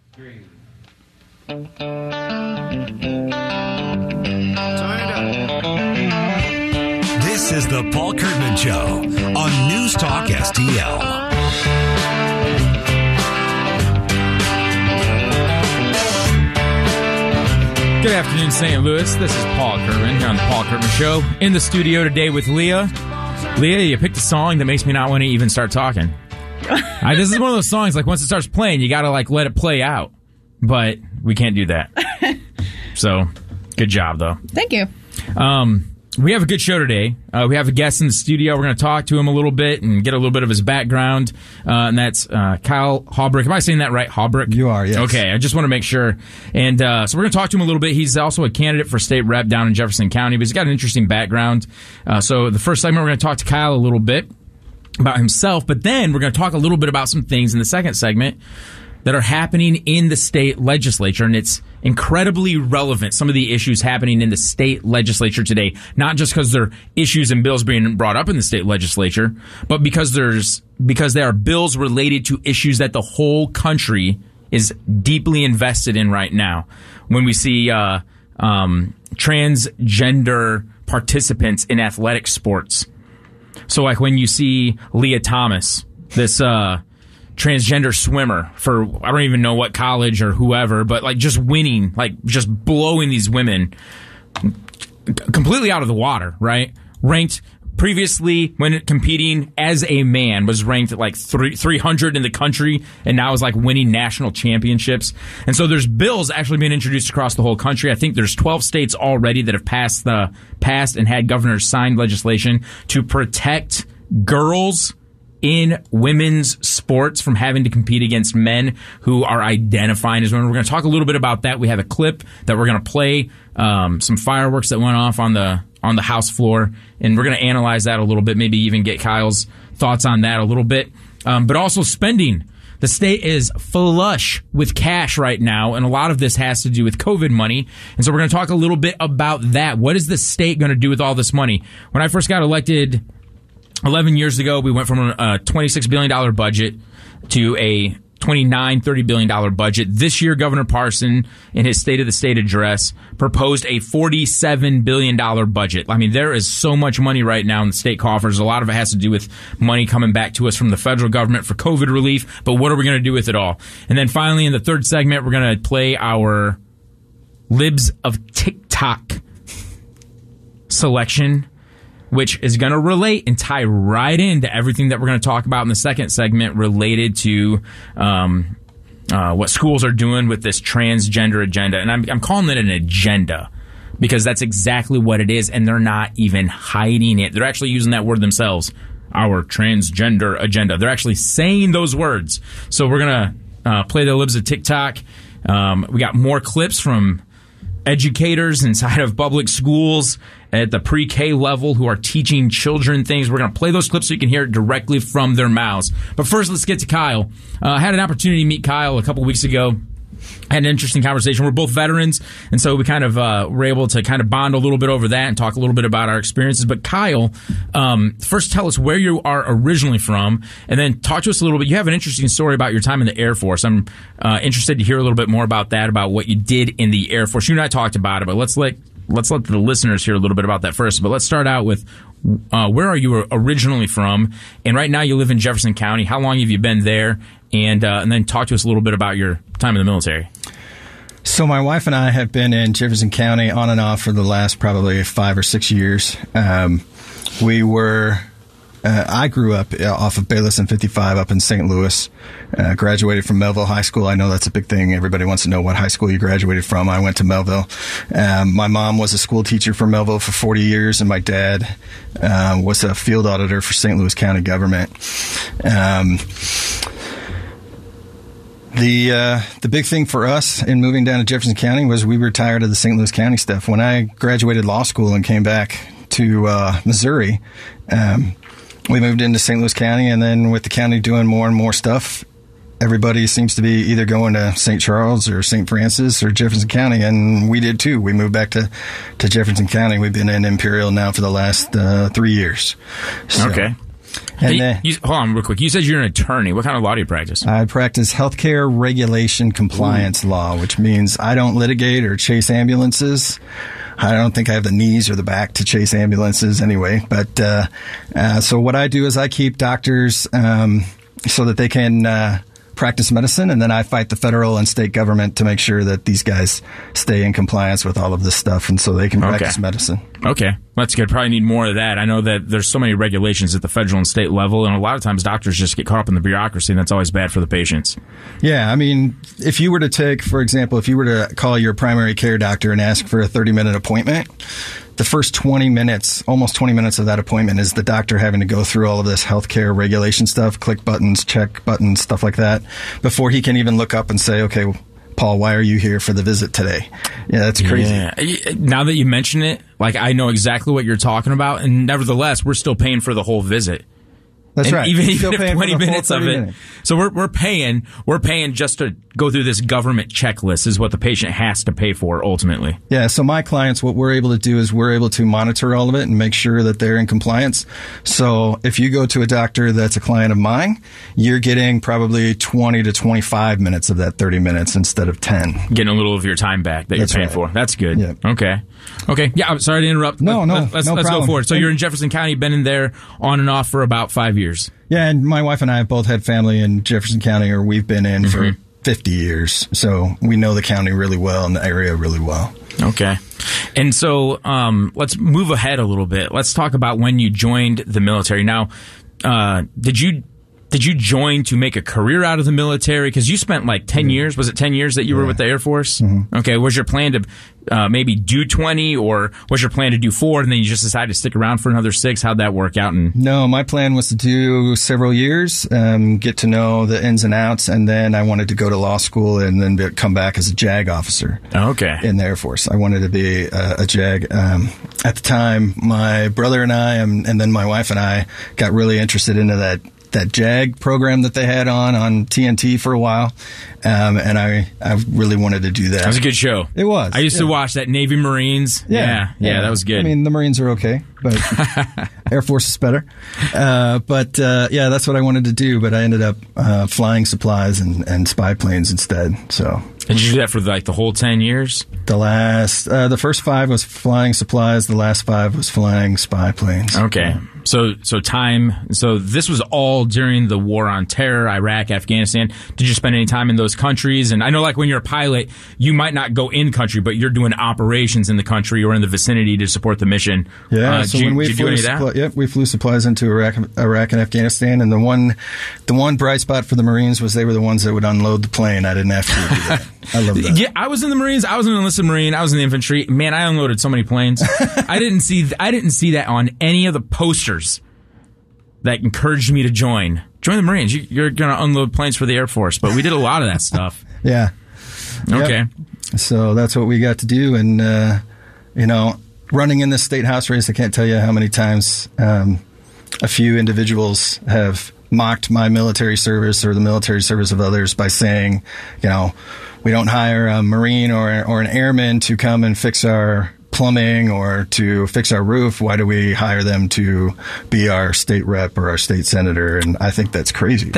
3. This is the Paul Kurtman Show on News Talk STL. Good afternoon, St. Louis. This is Paul Kurtman here on the Paul Kurtman Show. In the studio today with Leah. Leah, you picked a song that makes me not want to even start talking. This is one of those songs, like, once it starts playing, you got to, like, let it play out. But we can't do that. So, good job, though. Thank you. We have a good show today. We have a guest in the studio. We're going to talk to him a little bit and get a little bit of his background. And that's Kyle Haubrich. Am I saying that right? Haubrich? You are, yes. Okay, I just want to make sure. And so we're going to talk to him a little bit. He's also a candidate for state rep down in Jefferson County, but he's got an interesting background. So the first segment, we're going to talk to Kyle a little bit about himself, but then we're going to talk a little bit about some things in the second segment that are happening in the state legislature, and it's incredibly relevant, some of the issues happening in the state legislature today, not just because there are issues and bills being brought up in the state legislature, but because there are bills related to issues that the whole country is deeply invested in right now. When we see transgender participants in athletic sports. So like when you see Leah Thomas, this transgender swimmer for, I don't even know what college or whoever, but like just winning, like just blowing these women completely out of the water, right? Ranked previously when competing as a man was ranked at like 300 in the country, and now is like winning national championships. And so there's bills actually being introduced across the whole country. I think there's 12 states already that have passed and had governors sign legislation to protect girls in women's sports from having to compete against men who are identifying as women. We're going to talk a little bit about that. We have a clip that we're going to play, some fireworks that went off on the House floor, and we're going to analyze that a little bit, maybe even get Kyle's thoughts on that a little bit. But also spending. The state is flush with cash right now, and a lot of this has to do with COVID money. And so we're going to talk a little bit about that. What is the state going to do with all this money? When I first got elected 11 years ago, we went from a $26 billion budget to a $30 billion budget. This year, Governor Parson, in his State of the State address, proposed a $47 billion budget. I mean, there is so much money right now in the state coffers. A lot of it has to do with money coming back to us from the federal government for COVID relief. But what are we going to do with it all? And then finally, in the third segment, we're going to play our Libs of TikTok selection, which is going to relate and tie right into everything that we're going to talk about in the second segment related to what schools are doing with this transgender agenda. And I'm calling it an agenda because that's exactly what it is, and they're not even hiding it. They're actually using that word themselves, our transgender agenda. They're actually saying those words. So we're going to play the Libs of TikTok. We got more clips from educators inside of public schools at the pre-K level who are teaching children things. We're going to play those clips so you can hear it directly from their mouths. But first, let's get to Kyle. I had an opportunity to meet Kyle a couple weeks ago. Had an interesting conversation. We're both veterans, and so we kind of were able to kind of bond a little bit over that and talk a little bit about our experiences. But Kyle, first tell us where you are originally from, and then talk to us a little bit. You have an interesting story about your time in the Air Force. I'm interested to hear a little bit more about that, about what you did in the Air Force. You and I talked about it, but let's let the listeners hear a little bit about that first. But let's start out with where are you originally from? And right now you live in Jefferson County. How long have you been there? And then talk to us a little bit about your time in the military. So my wife and I have been in Jefferson County on and off for the last probably 5 or 6 years. I grew up off of Bayless and 55 up in St. Louis. Graduated from Melville High School. I know that's a big thing. Everybody wants to know what high school you graduated from. I went to Melville. My mom was a school teacher for Melville for 40 years, and my dad was a field auditor for St. Louis County government. The big thing for us in moving down to Jefferson County was we were tired of the St. Louis County stuff. When I graduated law school and came back to Missouri, we moved into St. Louis County, and then with the county doing more and more stuff, everybody seems to be either going to St. Charles or St. Francis or Jefferson County, and we did too. We moved back to Jefferson County. We've been in Imperial now for the last 3 years. So, okay. And then, hold on real quick. You said you're an attorney. What kind of law do you practice? I practice healthcare regulation compliance law, which means I don't litigate or chase ambulances. I don't think I have the knees or the back to chase ambulances anyway. But so what I do is I keep doctors so that they can practice medicine, and then I fight the federal and state government to make sure that these guys stay in compliance with all of this stuff, and so they can practice medicine. Okay, that's good. Probably need more of that. I know that there's so many regulations at the federal and state level, and a lot of times doctors just get caught up in the bureaucracy, and that's always bad for the patients. Yeah, I mean, if you were to take, for example, if you were to call your primary care doctor and ask for a 30-minute appointment, the first 20 minutes, almost 20 minutes of that appointment is the doctor having to go through all of this healthcare regulation stuff, click buttons, check buttons, stuff like that, before he can even look up and say, okay, Paul, why are you here for the visit today? Yeah, that's crazy. Yeah. Now that you mention it, like, I know exactly what you're talking about, and nevertheless, we're still paying for the whole visit. That's and right. Even if 20 minutes of it. So we're paying just to go through this government checklist is what the patient has to pay for ultimately. Yeah. So my clients, what we're able to do is we're able to monitor all of it and make sure that they're in compliance. So if you go to a doctor that's a client of mine, you're getting probably 20 to 25 minutes of that 30 minutes instead of 10. Getting a little of your time back that That's you're paying right. for. That's good. Yep. Okay. Yeah. I'm sorry to interrupt. Let's go forward. So you're in Jefferson County, been in there on and off for about 5 years. Yeah, and my wife and I have both had family in Jefferson County, or we've been in for 50 years. So we know the county really well and the area really well. Okay. And so let's move ahead a little bit. Let's talk about when you joined the military. Now, did you join to make a career out of the military? Because you spent like 10 years. Was it 10 years that you were with the Air Force? Mm-hmm. Okay. Was your plan to maybe do 20, or was your plan to do 4 and then you just decided to stick around for another 6? How'd that work out? No, my plan was to do several years, get to know the ins and outs, and then I wanted to go to law school and then come back as a JAG officer. Okay. In the Air Force. I wanted to be a JAG. At the time, my brother and I, and then my wife and I, got really interested into that JAG program that they had on TNT for a while, and I really wanted to do that. That was a good show. It was. I used to watch that Navy Marines. Yeah, that was good. I mean, the Marines are okay, but Air Force is better. But that's what I wanted to do, but I ended up flying supplies and spy planes instead. So. Did you do that for like the whole 10 years? The first 5 was flying supplies. The last 5 was flying spy planes. Okay. So this was all during the war on terror, Iraq, Afghanistan. Did you spend any time in those countries? And I know, like, when you're a pilot, you might not go in country, but you're doing operations in the country or in the vicinity to support the mission. Yeah. So when we flew we flew supplies into Iraq and Afghanistan, and the one bright spot for the Marines was they were the ones that would unload the plane. I didn't have to do that. I love that. Yeah, I was in the Marines. I was an enlisted Marine. I was in the infantry. Man, I unloaded so many planes. I didn't see that on any of the posters that encouraged me to join the Marines. You're going to unload planes for the Air Force, but we did a lot of that stuff. Yeah. Okay. Yep. So that's what we got to do, and running in this state house race, I can't tell you how many times a few individuals have mocked my military service or the military service of others by saying, we don't hire a Marine or an airman to come and fix our plumbing or to fix our roof. Why do we hire them to be our state rep or our state senator? And I think that's crazy.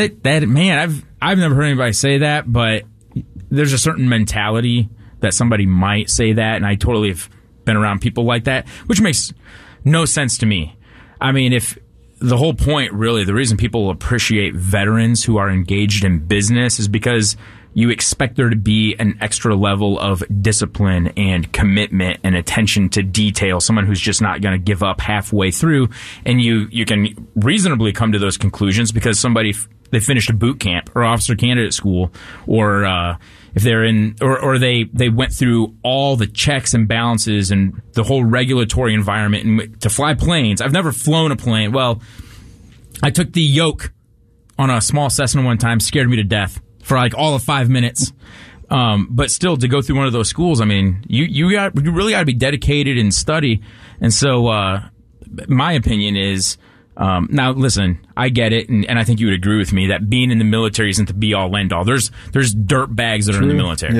I've never heard anybody say that, but there's a certain mentality that somebody might say that, and I totally have been around people like that, which makes no sense to me. I mean, if the whole point, really, the reason people appreciate veterans who are engaged in business is because you expect there to be an extra level of discipline and commitment and attention to detail, someone who's just not going to give up halfway through. And you can reasonably come to those conclusions because they finished a boot camp or officer candidate school, or if they're in, or they went through all the checks and balances and the whole regulatory environment and to fly planes. I've never flown a plane. Well, I took the yoke on a small Cessna one time, scared me to death for like all of 5 minutes. But still, to go through one of those schools, I mean, you really got to be dedicated and study. And so, my opinion is, now listen, I get it, and I think you would agree with me that being in the military isn't the be all end all. There's dirt bags that are in the military,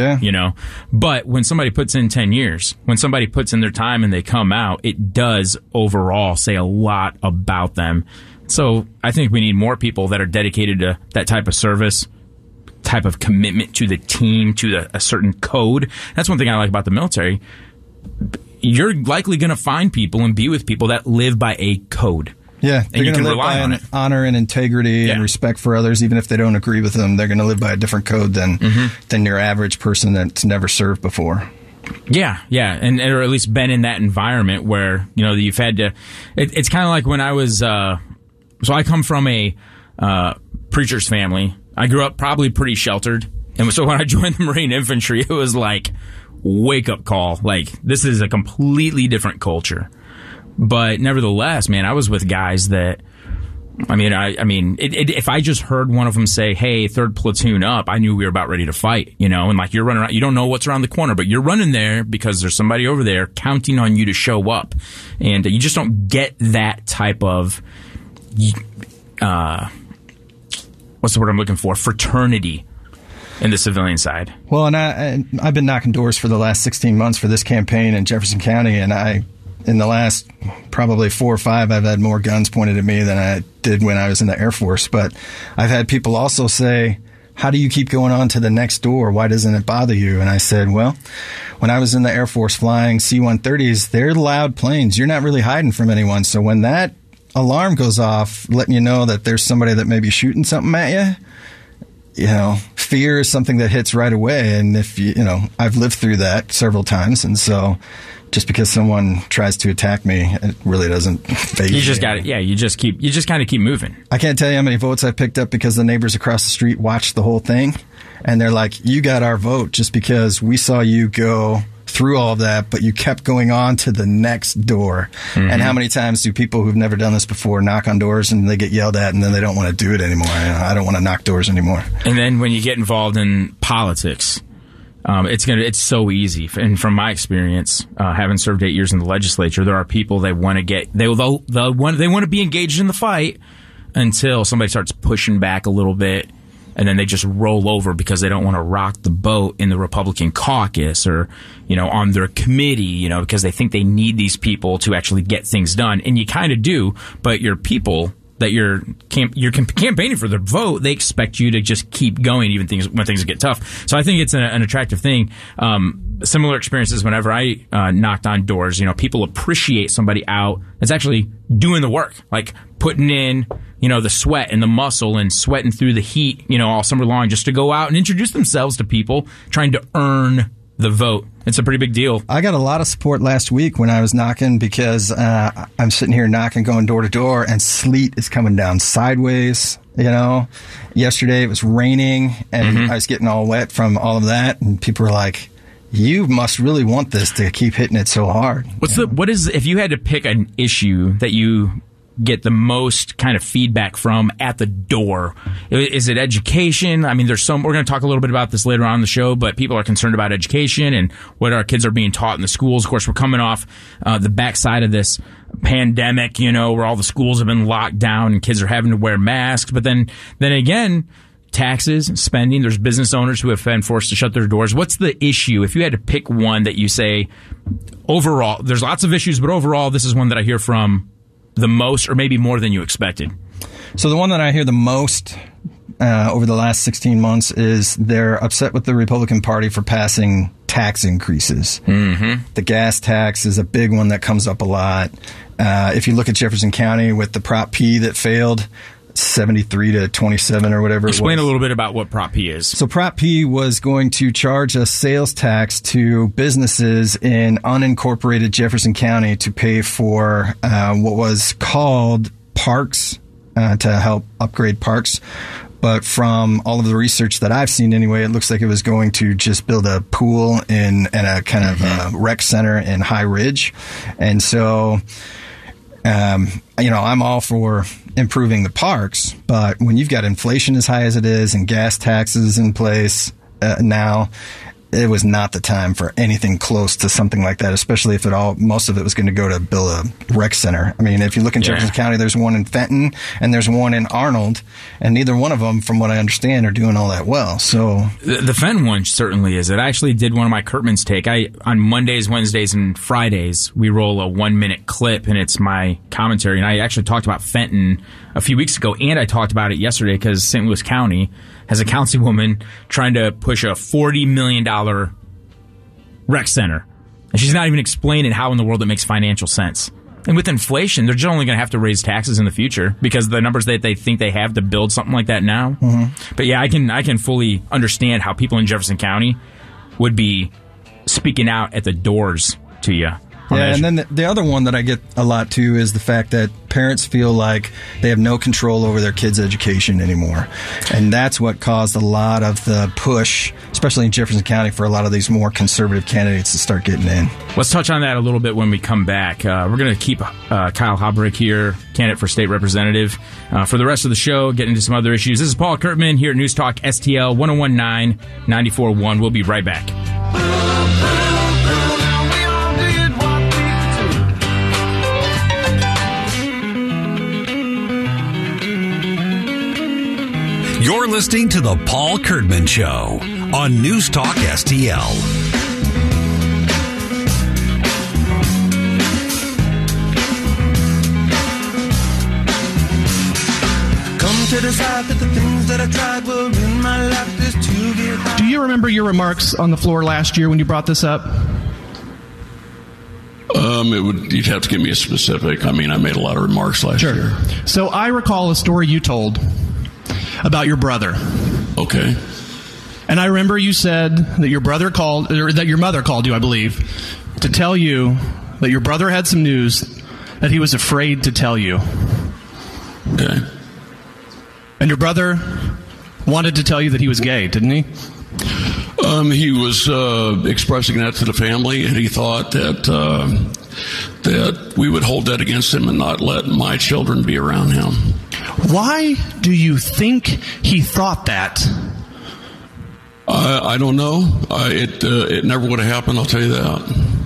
But when somebody puts in 10 years, when somebody puts in their time and they come out, it does overall say a lot about them. So I think we need more people that are dedicated to that type of service, type of commitment to the team, to a certain code. That's one thing I like about the military. You're likely going to find people and be with people that live by a code. Yeah, and you can rely on it. Honor and integrity and respect for others, even if they don't agree with them. They're going to live by a different code than your average person that's never served before. Yeah, and or at least been in that environment where you've had to. It's kind of like when I was. So I come from a preacher's family. I grew up probably pretty sheltered, and so when I joined the Marine Infantry, it was like wake up call. Like, this is a completely different culture. But nevertheless, man, I was with guys that, if I just heard one of them say, "Hey, 3rd platoon up," I knew we were about ready to fight, and like you're running around, you don't know what's around the corner, but you're running there because there's somebody over there counting on you to show up. And you just don't get that type of, what's the word I'm looking for? Fraternity in the civilian side. Well, and I've been knocking doors for the last 16 months for this campaign in Jefferson County, and in the last probably 4 or 5, I've had more guns pointed at me than I did when I was in the Air Force. But I've had people also say, "How do you keep going on to the next door? Why doesn't it bother you?" And I said, well, when I was in the Air Force flying C-130s, they're loud planes. You're not really hiding from anyone. So when that alarm goes off, letting you know that there's somebody that may be shooting something at you, fear is something that hits right away. And if I've lived through that several times. And so just because someone tries to attack me, it really doesn't phase me. You just got it. Yeah, you just kind of keep moving. I can't tell you how many votes I picked up because the neighbors across the street watched the whole thing, and they're like, "You got our vote just because we saw you go through all of that, but you kept going on to the next door." And how many times do people who've never done this before knock on doors and they get yelled at and then they don't want to do it anymore? I don't want to knock doors anymore. And then when you get involved in politics, it's so easy. And from my experience, having served 8 years in the legislature, there are people that want to be engaged in the fight until somebody starts pushing back a little bit, and then they just roll over because they don't want to rock the boat in the Republican caucus or on their committee, because they think they need these people to actually get things done. And you kind of do, but your people that you're campaigning for their vote, they expect you to just keep going even when things get tough. So I think it's an attractive thing. Similar experiences whenever I knocked on doors. People appreciate somebody out that's actually doing the work, like putting in the sweat and the muscle and sweating through the heat all summer long just to go out and introduce themselves to people, trying to earn the vote. It's a pretty big deal. I got a lot of support last week when I was knocking because I'm sitting here knocking, going door to door, and sleet is coming down sideways. Yesterday it was raining, and I was getting all wet from all of that, and people were like, "You must really want this to keep hitting it so hard." What is if you had to pick an issue that you get the most kind of feedback from at the door? Is it education? I mean, we're going to talk a little bit about this later on in the show, but people are concerned about education and what our kids are being taught in the schools. Of course, we're coming off the backside of this pandemic, where all the schools have been locked down and kids are having to wear masks. But then again, taxes, spending, there's business owners who have been forced to shut their doors. What's the issue? If you had to pick one that you say, overall, there's lots of issues, but overall, this is one that I hear from the most, or maybe more than you expected? So the one that I hear the most over the last 16 months is they're upset with the Republican Party for passing tax increases. The gas tax is a big one that comes up a lot. If you look at Jefferson County with the Prop P that failed, 73 to 27 or whatever. Explain a little bit about what Prop P is. So Prop P was going to charge a sales tax to businesses in unincorporated Jefferson County to pay for what was called parks, to help upgrade parks. But from all of the research that I've seen anyway, it looks like it was going to just build a pool and a kind of rec center in High Ridge. And so, I'm all for improving the parks, but when you've got inflation as high as it is and gas taxes in place now, it was not the time for anything close to something like that, especially if most of it was going to go to build a rec center. I mean, if you look in Jefferson County, there's one in Fenton and there's one in Arnold, and neither one of them, from what I understand, are doing all that well. So the Fenton one certainly is. It actually did one of my Kurtman's take. On Mondays, Wednesdays, and Fridays, we roll a 1-minute clip, and it's my commentary. And I actually talked about Fenton a few weeks ago, and I talked about it yesterday because St. Louis County has a councilwoman trying to push a $40 million rec center. And she's not even explaining how in the world it makes financial sense. And with inflation, they're just only going to have to raise taxes in the future because the numbers that they think they have to build something like that now. Mm-hmm. But yeah, I can fully understand how people in Jefferson County would be speaking out at the doors to you. Yeah, and then the other one that I get a lot too is the fact that parents feel like they have no control over their kids' education anymore. And that's what caused a lot of the push, especially in Jefferson County, for a lot of these more conservative candidates to start getting in. Let's touch on that a little bit when we come back. We're going to keep Kyle Habrick here, candidate for state representative, for the rest of the show, get into some other issues. This is Paul Kurtman here at News Talk STL 1019 94.1. We'll be right back. You're listening to The Paul Kurtman Show on News Talk STL. Come to decide that the things that I tried will ruin my life just to get high. Do you remember your remarks on the floor last year when you brought this up? You'd have to give me a specific. I mean, I made a lot of remarks last year. So I recall a story you told about your brother. Okay. And I remember you said that your brother called, or that your mother called you, I believe, to tell you that your brother had some news that he was afraid to tell you. Okay. And your brother wanted to tell you that he was gay, didn't he? He was expressing that to the family, and he thought that we would hold that against him and not let my children be around him. Why do you think he thought that? I don't know. It never would have happened. I'll tell you that.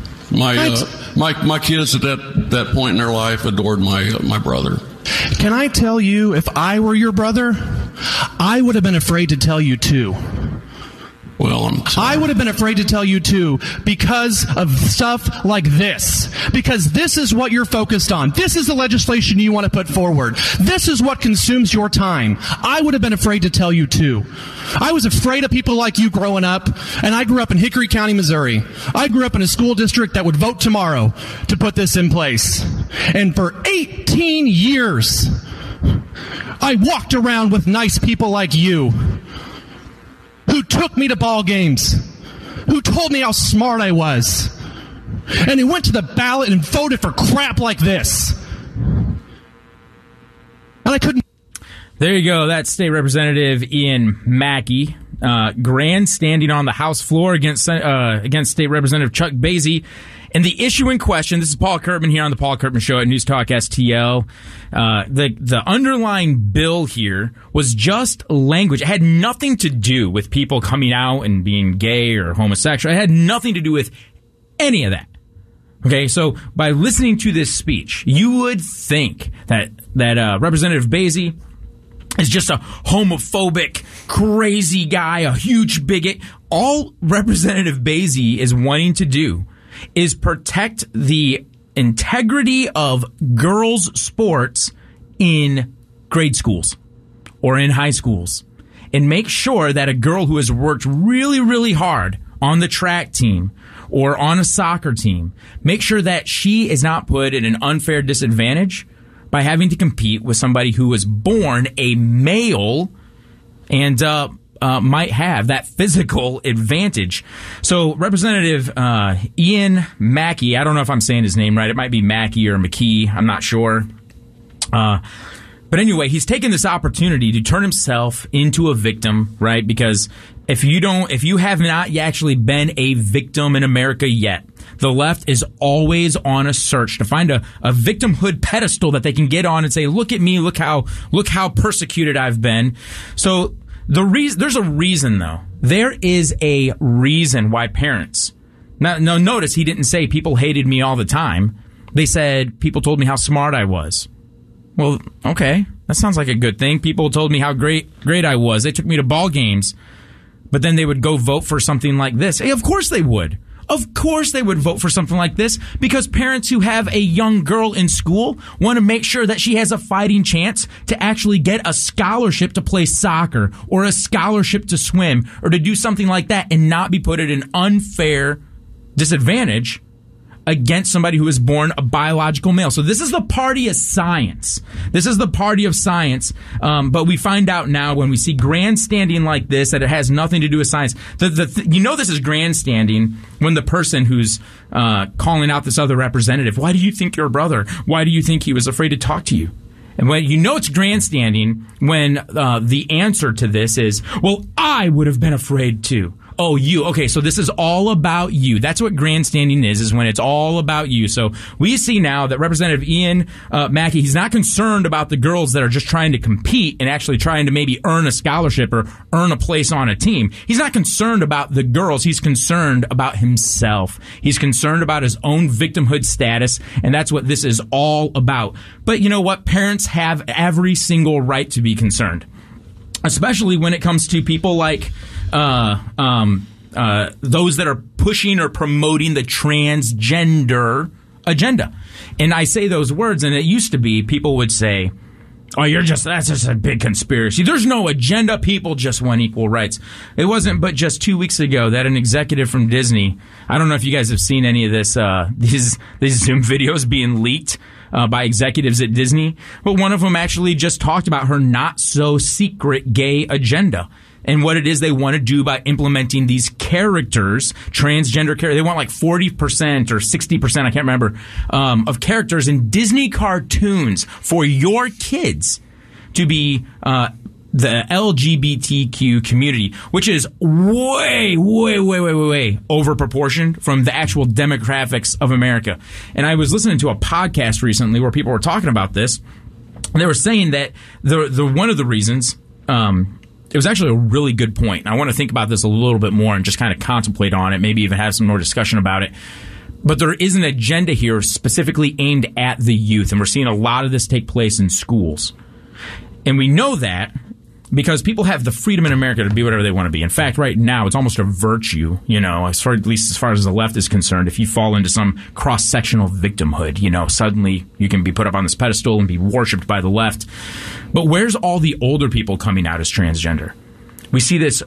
My kids at that point in their life adored my brother. Can I tell you, if I were your brother, I would have been afraid to tell you too. Well, I would have been afraid to tell you too because of stuff like this. Because this is what you're focused on. This is the legislation you want to put forward. This is what consumes your time. I would have been afraid to tell you too. I was afraid of people like you growing up, and I grew up in Hickory County, Missouri. I grew up in a school district that would vote tomorrow to put this in place. And for 18 years, I walked around with nice people like you, who took me to ball games, who told me how smart I was, and who went to the ballot and voted for crap like this. And I couldn't. There you go. That's State Representative Ian Mackey, grandstanding on the House floor against State Representative Chuck Basie. And the issue in question, this is Paul Kurtman here on the Paul Kurtman Show at News Talk STL. The underlying bill here was just language. It had nothing to do with people coming out and being gay or homosexual. It had nothing to do with any of that. Okay, so by listening to this speech, you would think that Representative Basie is just a homophobic, crazy guy, a huge bigot. All Representative Basie is wanting to do is protect the integrity of girls' sports in grade schools or in high schools, and make sure that a girl who has worked really, really hard on the track team or on a soccer team, make sure that she is not put at an unfair disadvantage by having to compete with somebody who was born a male and might have that physical advantage. So Representative Ian Mackey, I don't know if I'm saying his name right. It might be Mackey or McKee. I'm not sure. But anyway, he's taken this opportunity to turn himself into a victim, right? Because if you have not actually been a victim in America yet, the left is always on a search to find a victimhood pedestal that they can get on and say, look at me, look how persecuted I've been. So There's a reason, though. There is a reason why parents. Now, notice he didn't say people hated me all the time. They said people told me how smart I was. Well, okay, that sounds like a good thing. People told me how great I was. They took me to ball games, but then they would go vote for something like this. Hey, of course they would. Of course they would vote for something like this, because parents who have a young girl in school want to make sure that she has a fighting chance to actually get a scholarship to play soccer or a scholarship to swim or to do something like that and not be put at an unfair disadvantage against somebody who is born a biological male. So this is the party of science. This is the party of science. But we find out now when we see grandstanding like this that it has nothing to do with science. You know this is grandstanding when the person who's calling out this other representative, why do you think your brother? Why do you think he was afraid to talk to you? And when you know it's grandstanding when the answer to this is, well, I would have been afraid too. Oh, you. Okay, so this is all about you. That's what grandstanding is when it's all about you. So we see now that Representative Ian Mackey, he's not concerned about the girls that are just trying to compete and actually trying to maybe earn a scholarship or earn a place on a team. He's not concerned about the girls. He's concerned about himself. He's concerned about his own victimhood status, and that's what this is all about. But you know what? Parents have every single right to be concerned, especially when it comes to people like those that are pushing or promoting the transgender agenda. And I say those words, and it used to be people would say, oh, that's just a big conspiracy. There's no agenda. People just want equal rights. It wasn't but just 2 weeks ago that an executive from Disney, I don't know if you guys have seen any of this, these Zoom videos being leaked by executives at Disney, but one of them actually just talked about her not so secret gay agenda and what it is they want to do by implementing these characters, transgender characters. They want like 40% or 60%, I can't remember, of characters in Disney cartoons for your kids to be the LGBTQ community, which is way over proportioned from the actual demographics of America. And I was listening to a podcast recently where people were talking about this, and they were saying that the one of the reasons, it was actually a really good point. And I want to think about this a little bit more and just kind of contemplate on it, maybe even have some more discussion about it. But there is an agenda here specifically aimed at the youth, and we're seeing a lot of this take place in schools. And we know that because people have the freedom in America to be whatever they want to be. In fact, right now, it's almost a virtue, at least as far as the left is concerned. If you fall into some cross-sectional victimhood, suddenly you can be put up on this pedestal and be worshipped by the left. But where's all the older people coming out as transgender? We see this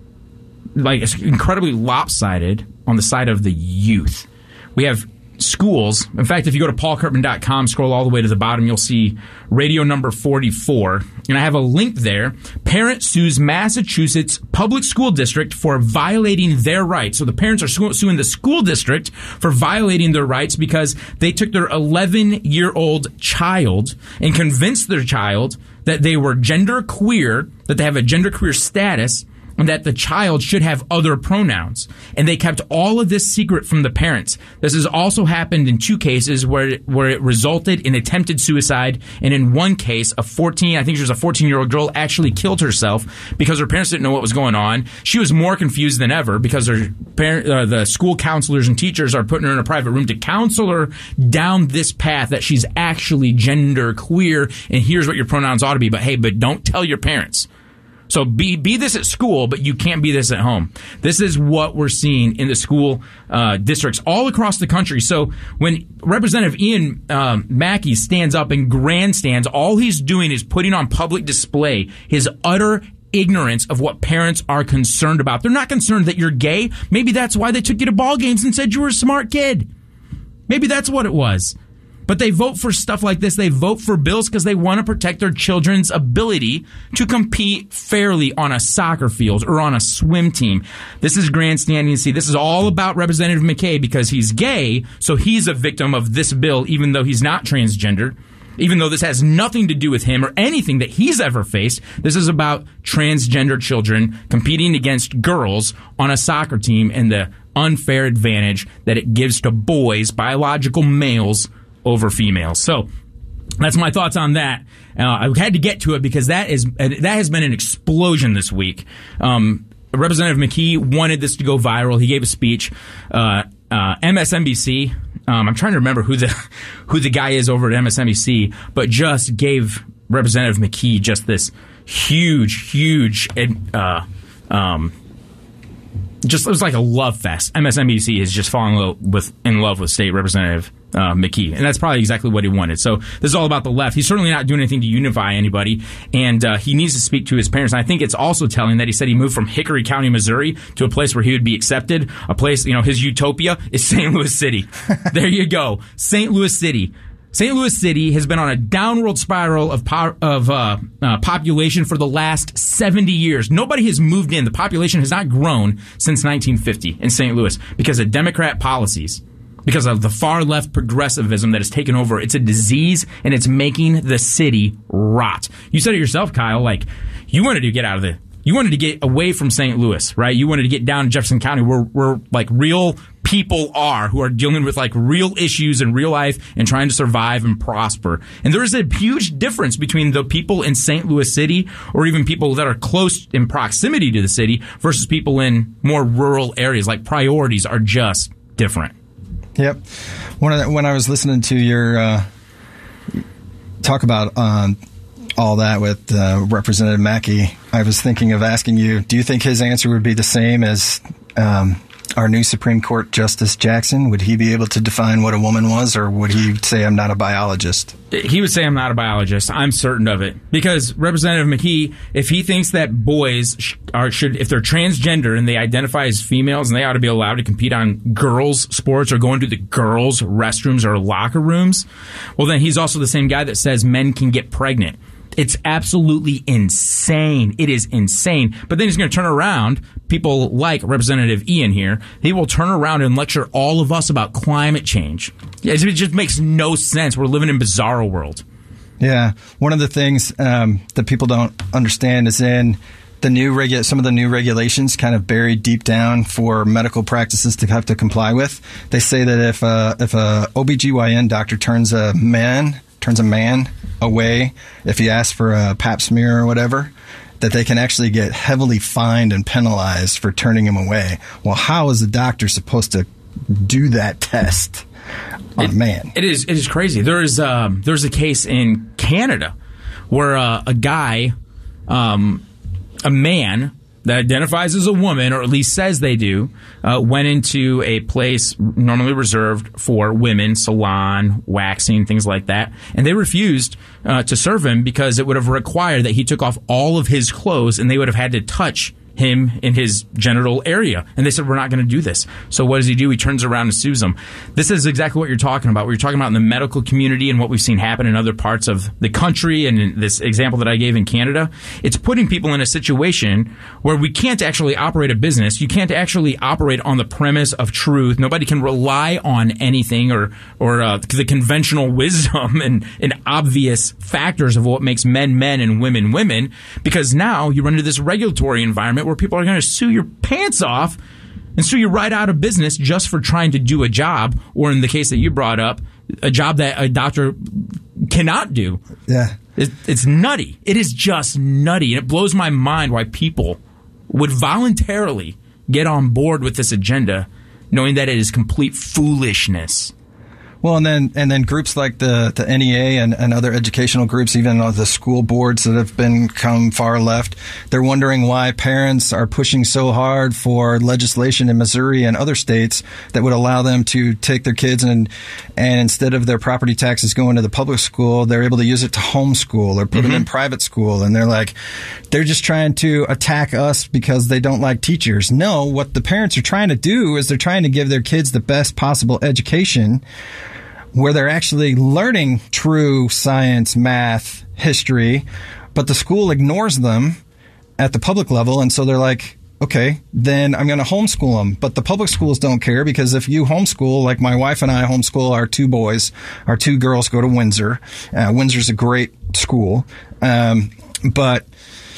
like it's incredibly lopsided on the side of the youth. We have schools. In fact, if you go to paulkurtman.com, scroll all the way to the bottom, you'll see radio number 44. And I have a link there. Parent sues Massachusetts public school district for violating their rights. So the parents are suing the school district for violating their rights because they took their 11-year-old child and convinced their child that they were gender queer, that they have a gender queer status, and that the child should have other pronouns. And they kept all of this secret from the parents. This has also happened in 2 cases where it resulted in attempted suicide. And in one case, I think she was a 14-year-old girl, actually killed herself because her parents didn't know what was going on. She was more confused than ever because the school counselors and teachers are putting her in a private room to counsel her down this path that she's actually gender queer, and here's what your pronouns ought to be. But hey, don't tell your parents. So be this at school, but you can't be this at home. This is what we're seeing in the school districts all across the country. So when Representative Ian Mackey stands up and grandstands, all he's doing is putting on public display his utter ignorance of what parents are concerned about. They're not concerned that you're gay. Maybe that's why they took you to ball games and said you were a smart kid. Maybe that's what it was. But they vote for stuff like this. They vote for bills because they want to protect their children's ability to compete fairly on a soccer field or on a swim team. This is grandstanding. See, this is all about Representative McKay because he's gay, so he's a victim of this bill, even though he's not transgender. Even though this has nothing to do with him or anything that he's ever faced, this is about transgender children competing against girls on a soccer team and the unfair advantage that it gives to boys, biological males, over females. So That's my thoughts on that. I had to get to it because that has been an explosion this week. Representative McKee wanted this to go viral. He gave a speech. MSNBC. I'm trying to remember who the guy is over at MSNBC, but just gave Representative McKee just this huge, just it was like a love fest. MSNBC is just falling in love with State Representative McKee, and that's probably exactly what he wanted. So this is all about the left. He's certainly not doing anything to unify anybody, and he needs to speak to his parents. And I think it's also telling that he said he moved from Hickory County, Missouri, to a place where he would be accepted. A place, his utopia is St. Louis City. There you go, St. Louis City. St. Louis City has been on a downward spiral of population for the last 70 years. Nobody has moved in. The population has not grown since 1950 in St. Louis because of Democrat policies, because of the far left progressivism that has taken over. It's a disease, and it's making the city rot. You said it yourself, Kyle, you wanted to get out of you wanted to get away from St. Louis, right? You wanted to get down to Jefferson County where real people who are dealing with real issues in real life and trying to survive and prosper. And there is a huge difference between the people in St. Louis City, or even people that are close in proximity to the city, versus people in more rural areas. Priorities are just different. Yep. When I was listening to your talk about all that with Representative Mackey, I was thinking of asking you, do you think his answer would be the same as our new Supreme Court Justice Jackson? Would he be able to define what a woman was, or would he say, I'm not a biologist? He would say, I'm not a biologist. I'm certain of it. Because Representative McKee, if he thinks that boys if they're transgender and they identify as females, and they ought to be allowed to compete on girls' sports or go into the girls' restrooms or locker rooms, well, then he's also the same guy that says men can get pregnant. It's absolutely insane. It is insane. But then he's going to turn around, people like Representative Ian here, he will turn around and lecture all of us about climate change. It just makes no sense. We're living in bizarro world. Yeah. One of the things that people don't understand is in the some of the new regulations kind of buried deep down for medical practices to have to comply with. They say that if a OBGYN doctor turns a man away, if he asks for a pap smear or whatever, that they can actually get heavily fined and penalized for turning him away. Well, how is a doctor supposed to do that test on a man? It is crazy. There's a case in Canada where a guy, a man that identifies as a woman, or at least says they do, went into a place normally reserved for women, salon, waxing, things like that, and they refused to serve him because it would have required that he took off all of his clothes, and they would have had to touch him in his genital area. And they said, we're not going to do this. So what does he do? He turns around and sues them. This is exactly what you're talking about. What you're talking about in the medical community and what we've seen happen in other parts of the country, and in this example that I gave in Canada, it's putting people in a situation where we can't actually operate a business. You can't actually operate on the premise of truth. Nobody can rely on anything or the conventional wisdom and obvious factors of what makes men men and women women, because now you run into this regulatory environment where people are going to sue your pants off and sue you right out of business just for trying to do a job, or in the case that you brought up, a job that a doctor cannot do. Yeah. It's nutty. It is just nutty. And it blows my mind why people would voluntarily get on board with this agenda, knowing that it is complete foolishness. Well, and then groups like the NEA and other educational groups, even the school boards that have become far left, they're wondering why parents are pushing so hard for legislation in Missouri and other states that would allow them to take their kids and instead of their property taxes going to the public school, they're able to use it to homeschool or put them in private school. And they're just trying to attack us because they don't like teachers. No, what the parents are trying to do is they're trying to give their kids the best possible education, where they're actually learning true science, math, history, but the school ignores them at the public level. And so they're like, okay, then I'm going to homeschool them. But the public schools don't care, because if you homeschool, like my wife and I homeschool our two boys, our two girls go to Windsor. Windsor's a great school. But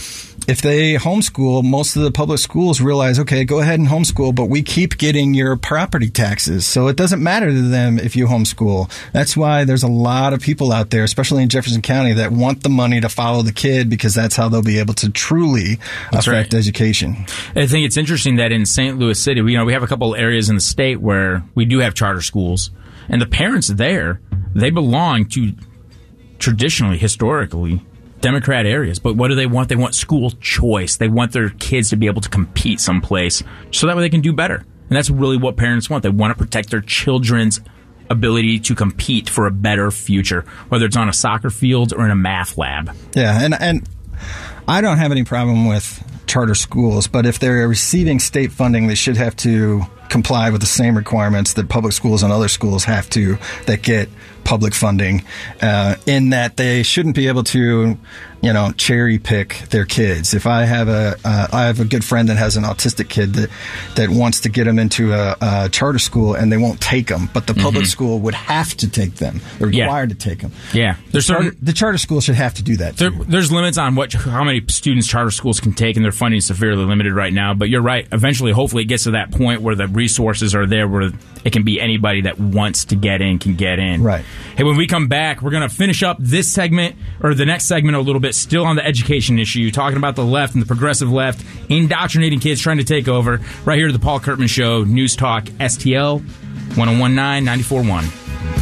if they homeschool, most of the public schools realize, okay, go ahead and homeschool, but we keep getting your property taxes. So it doesn't matter to them if you homeschool. That's why there's a lot of people out there, especially in Jefferson County, that want the money to follow the kid because that's how they'll be able to truly affect education. I think it's interesting that in St. Louis City, we have a couple areas in the state where we do have charter schools, and the parents there, they belong to traditionally, historically, Democrat areas. But what do they want? They want school choice. They want their kids to be able to compete someplace so that way they can do better. And that's really what parents want. They want to protect their children's ability to compete for a better future, whether it's on a soccer field or in a math lab. Yeah, and I don't have any problem with charter schools, but if they're receiving state funding, they should have to comply with the same requirements that public schools and other schools have to that get public funding, in that they shouldn't be able to, cherry pick their kids. If I have a good friend that has an autistic kid that wants to get him into a charter school and they won't take them, but the public school would have to take them. They're required to take them. Yeah, the charter school should have to do that. There's limits on how many students charter schools can take, and their funding is severely limited right now. But you're right. Eventually, hopefully, it gets to that point where the resources are there, where it can be anybody that wants to get in can get in. Right. Hey, when we come back, we're going to finish up this segment, or the next segment a little bit, still on the education issue, talking about the left and the progressive left, indoctrinating kids, trying to take over, right here at the Paul Kurtman Show, News Talk STL, 1019, 94.1.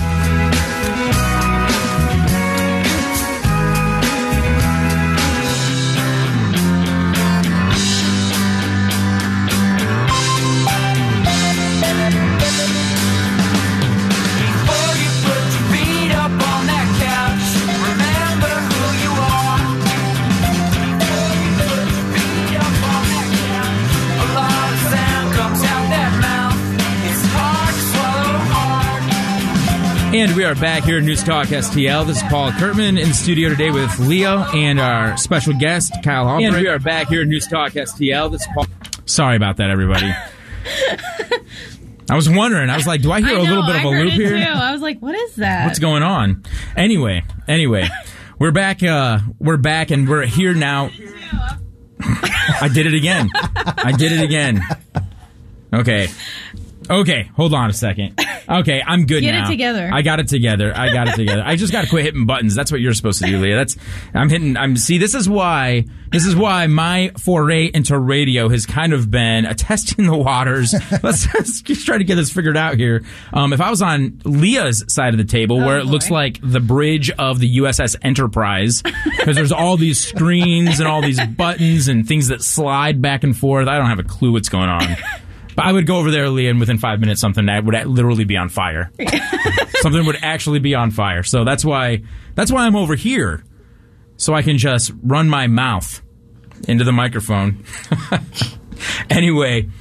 And we are back here at News Talk STL. This is Paul Kurtman in the studio today with Leo and our special guest, Kyle Albrecht. And we are back here at News Talk STL. This is Paul. Sorry about that, everybody. I was wondering. I was like, do I hear a little bit of a loop here? Too. I was like, what is that? What's going on? Anyway, we're back. We're back, and we're here now. I did it again. Okay, hold on a second. Okay, I'm good now. Get it together. I got it together. I just got to quit hitting buttons. That's what you're supposed to do, Leah. See, this is why my foray into radio has kind of been a testing the waters. Let's try to get this figured out here. If I was on Leah's side of the table, where it looks like the bridge of the USS Enterprise, because there's all these screens and all these buttons and things that slide back and forth, I don't have a clue what's going on. But I would go over there, Leah, and within 5 minutes, something that would literally be on fire. Something would actually be on fire. So that's why I'm over here, so I can just run my mouth into the microphone. Anyway,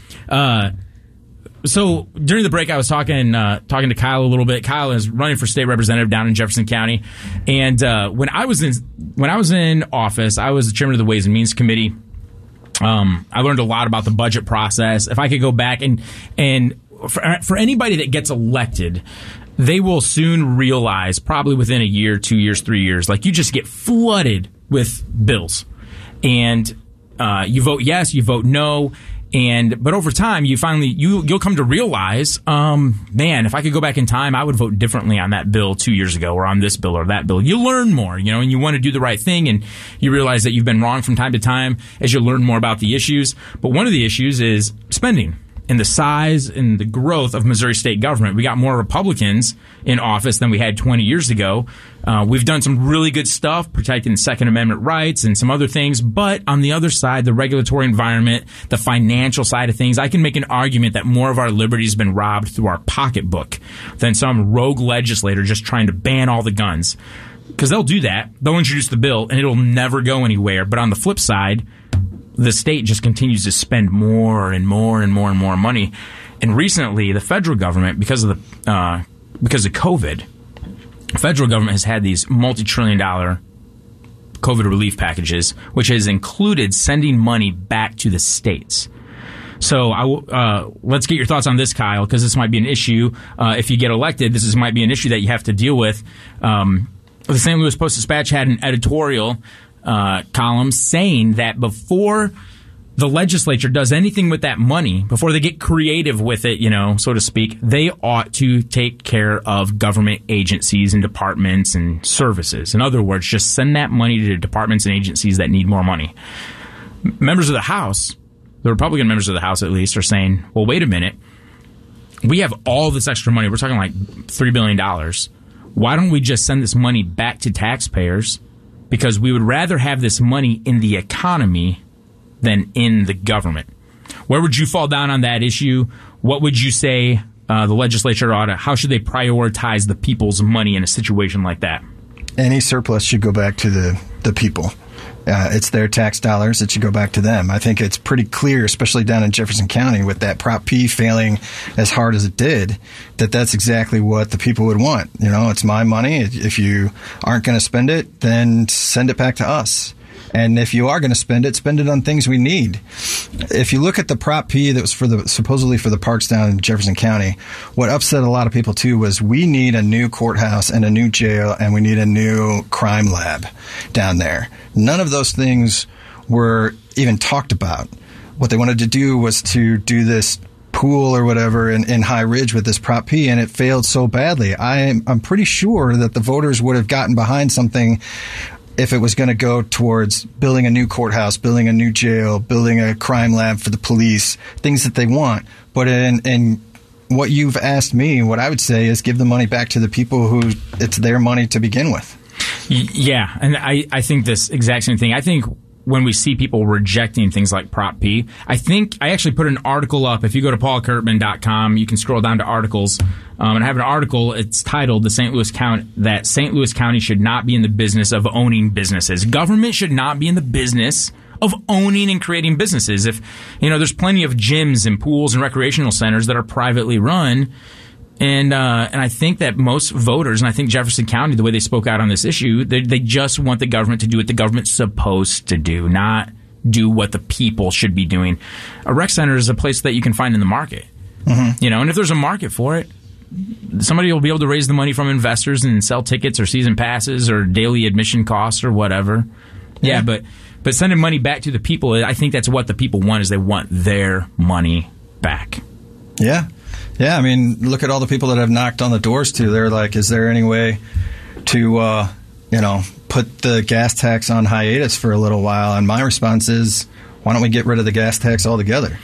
so during the break, I was talking to Kyle a little bit. Kyle is running for state representative down in Jefferson County, and when I was in office, I was the chairman of the Ways and Means Committee. I learned a lot about the budget process. If I could go back and for anybody that gets elected, they will soon realize, probably within a year, 2 years, 3 years, like you just get flooded with bills, and you vote yes, you vote no. But over time, you'll come to realize, man, if I could go back in time, I would vote differently on that bill 2 years ago, or on this bill or that bill. You learn more, and you want to do the right thing, and you realize that you've been wrong from time to time as you learn more about the issues. But one of the issues is spending and the size and the growth of Missouri state government. We got more Republicans in office than we had 20 years ago. We've done some really good stuff, protecting Second Amendment rights and some other things. But on the other side, the regulatory environment, the financial side of things, I can make an argument that more of our liberty has been robbed through our pocketbook than some rogue legislator just trying to ban all the guns. Because they'll do that. They'll introduce the bill, and it'll never go anywhere. But on the flip side, the state just continues to spend more and more and more and more money. And recently, the federal government, because of COVID, the federal government has had these multi-trillion-dollar COVID relief packages, which has included sending money back to the states. So let's get your thoughts on this, Kyle, because this might be an issue. If you get elected, this might be an issue that you have to deal with. The St. Louis Post-Dispatch had an editorial column saying that before the legislature does anything with that money, before they get creative with it, so to speak, they ought to take care of government agencies and departments and services. In other words, just send that money to departments and agencies that need more money. Members of the House, the Republican members of the House at least, are saying, well, wait a minute. We have all this extra money. We're talking like $3 billion. Why don't we just send this money back to taxpayers? Because we would rather have this money in the economy than in the government. Where would you fall down on that issue? What would you say the legislature ought to, how should they prioritize the people's money in a situation like that? Any surplus should go back to the people. It's their tax dollars. It should go back to them. I think it's pretty clear, especially down in Jefferson County with that Prop P failing as hard as it did, that that's exactly what the people would want. It's my money. If you aren't going to spend it, then send it back to us. And if you are going to spend it on things we need. If you look at the Prop P that was supposedly for the parks down in Jefferson County, what upset a lot of people too was we need a new courthouse and a new jail and we need a new crime lab down there. None of those things were even talked about. What they wanted to do was to do this pool or whatever in High Ridge with this Prop P, and it failed so badly. I'm pretty sure that the voters would have gotten behind something if it was going to go towards building a new courthouse, building a new jail, building a crime lab for the police, things that they want. But in what you've asked me, what I would say is give the money back to the people who it's their money to begin with. Yeah, and I think this exact same thing. I think when we see people rejecting things like Prop P, I actually put an article up. If you go to paulkurtman.com, you can scroll down to articles. And I have an article, it's titled that St. Louis County should not be in the business of owning businesses. Government should not be in the business of owning and creating businesses. If, there's plenty of gyms and pools and recreational centers that are privately run. And I think that most voters, and I think Jefferson County, the way they spoke out on this issue, they just want the government to do what the government's supposed to do, not do what the people should be doing. A rec center is a place that you can find in the market. Mm-hmm. And if there's a market for it, somebody will be able to raise the money from investors and sell tickets or season passes or daily admission costs or whatever. Yeah, but sending money back to the people, I think that's what the people want, is they want their money back. Yeah. Yeah, I mean, look at all the people that have knocked on the doors too. They're like, is there any way to, put the gas tax on hiatus for a little while? And my response is, why don't we get rid of the gas tax altogether?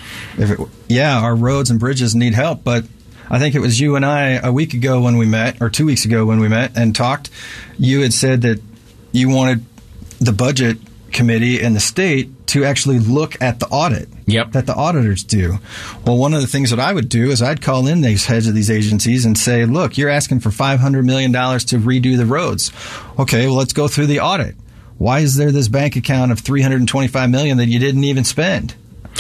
Our roads and bridges need help, but I think it was you and I a week ago when we met, or 2 weeks ago when we met and talked, you had said that you wanted the budget committee and the state to actually look at the audit that the auditors do. Well, one of the things that I would do is I'd call in these heads of these agencies and say, look, you're asking for $500 million to redo the roads. Okay, well, let's go through the audit. Why is there this bank account of $325 million that you didn't even spend?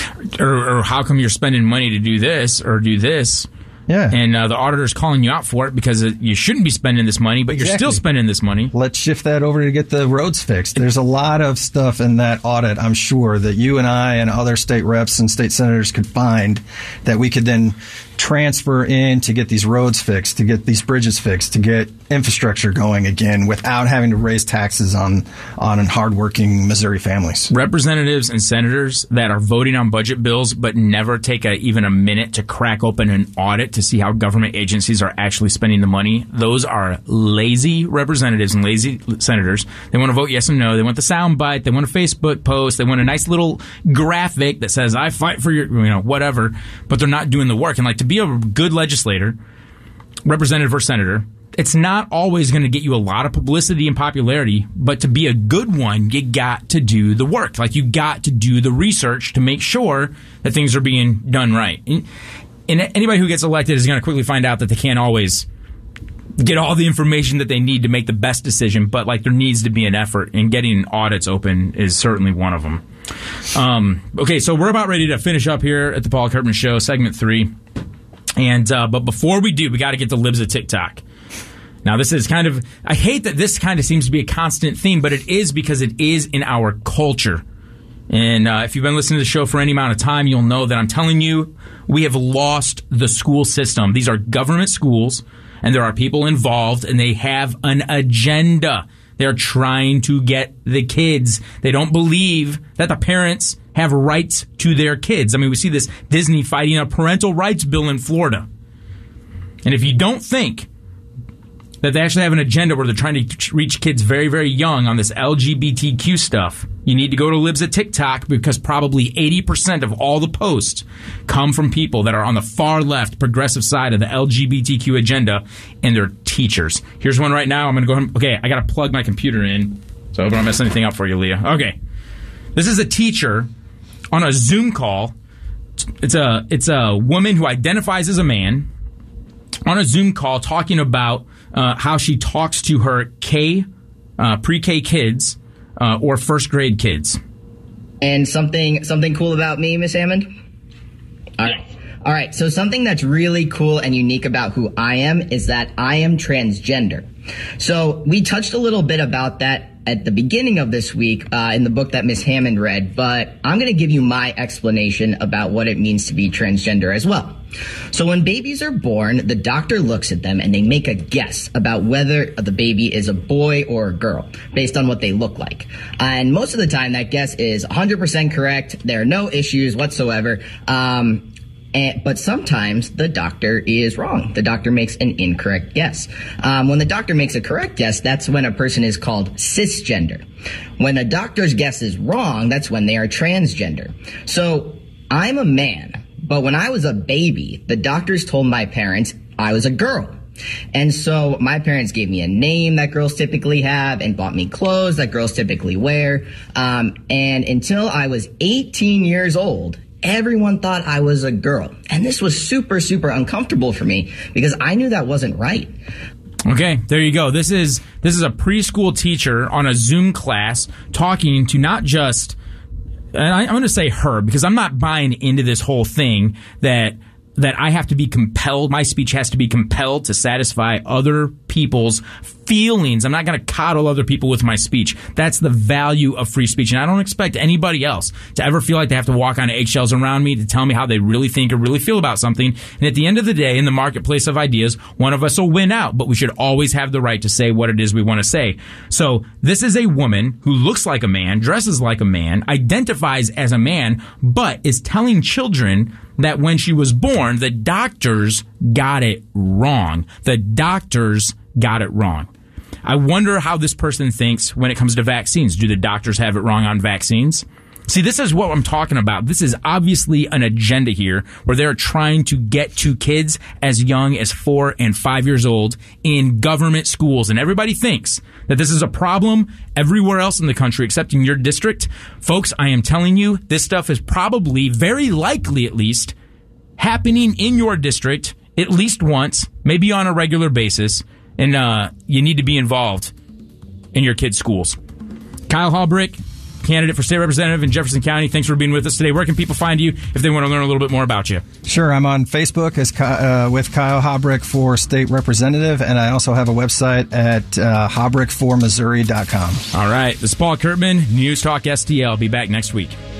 Or how come you're spending money to do this or do this? Yeah. And the auditor's calling you out for it because you shouldn't be spending this money, but you're still spending this money. Let's shift that over to get the roads fixed. There's a lot of stuff in that audit, I'm sure, that you and I and other state reps and state senators could find that we could then transfer in to get these roads fixed, to get these bridges fixed, to get infrastructure going again without having to raise taxes on hardworking Missouri families. Representatives and senators that are voting on budget bills but never take even a minute to crack open an audit to see how government agencies are actually spending the money, those are lazy representatives and lazy senators. They want to vote yes and no. They want the sound bite. They want a Facebook post. They want a nice little graphic that says, I fight for your, whatever, but they're not doing the work. And to be a good legislator, representative or senator, it's not always going to get you a lot of publicity and popularity, but to be a good one, you got to do the work. You got to do the research to make sure that things are being done right. And anybody who gets elected is going to quickly find out that they can't always get all the information that they need to make the best decision, but there needs to be an effort, and getting audits open is certainly one of them. Okay, so we're about ready to finish up here at the Paul Kurtman Show, segment 3. And but before we do, we got to get the libs of TikTok. Now, this is I hate that this kind of seems to be a constant theme, but it is because it is in our culture. And if you've been listening to the show for any amount of time, you'll know that I'm telling you, we have lost the school system. These are government schools, and there are people involved, and they have an agenda. They're trying to get the kids. They don't believe that the parents have rights to their kids. I mean, we see this Disney fighting a parental rights bill in Florida. And if you don't think that they actually have an agenda where they're trying to reach kids very, very young on this LGBTQ stuff, you need to go to Libs at TikTok, because probably 80% of all the posts come from people that are on the far left, progressive side of the LGBTQ agenda, and they're teachers. Here's one right now. I'm going to go ahead. Okay, I got to plug my computer in, so I don't mess anything up for you, Leah. Okay. This is a teacher on a Zoom call. It's a woman who identifies as a man on a Zoom call talking about how she talks to her pre-K kids or first grade kids. And something cool about me, Miss Hammond? All right. So something that's really cool and unique about who I am is that I am transgender. So we touched a little bit about that at the beginning of this week in the book that Miss Hammond read, but I'm going to give you my explanation about what it means to be transgender as well. So when babies are born, the doctor looks at them and they make a guess about whether the baby is a boy or a girl based on what they look like. And most of the time that guess is 100% correct. There are no issues whatsoever. But sometimes the doctor is wrong. The doctor makes an incorrect guess. When the doctor makes a correct guess, that's when a person is called cisgender. When a doctor's guess is wrong, that's when they are transgender. So I'm a man, but when I was a baby, the doctors told my parents I was a girl. And so my parents gave me a name that girls typically have and bought me clothes that girls typically wear. And until I was 18 years old, everyone thought I was a girl. And this was super, super uncomfortable for me because I knew that wasn't right. Okay, there you go. This is a preschool teacher on a Zoom class talking to not just, and I'm going to say her because I'm not buying into this whole thing that I have to be compelled, my speech has to be compelled to satisfy other people's feelings. I'm not going to coddle other people with my speech. That's the value of free speech. And I don't expect anybody else to ever feel like they have to walk on eggshells around me to tell me how they really think or really feel about something. And at the end of the day, in the marketplace of ideas, one of us will win out, but we should always have the right to say what it is we want to say. So this is a woman who looks like a man, dresses like a man, identifies as a man, but is telling children that when she was born, the doctors got it wrong. The doctors got it wrong. I wonder how this person thinks when it comes to vaccines. Do the doctors have it wrong on vaccines? See, this is what I'm talking about. This is obviously an agenda here where they're trying to get to kids as young as 4 and 5 years old in government schools. And everybody thinks that this is a problem everywhere else in the country except in your district. Folks, I am telling you, this stuff is probably, very likely at least, happening in your district at least once, maybe on a regular basis. And you need to be involved in your kids' schools. Kyle Halbrick, candidate for state representative in Jefferson County. Thanks for being with us today. Where can people find you if they want to learn a little bit more about you? Sure. I'm on Facebook as with Kyle Halbrick for state representative, and I also have a website at halbrickformissouri.com. All right. This is Paul Kurtman, News Talk STL. Be back next week.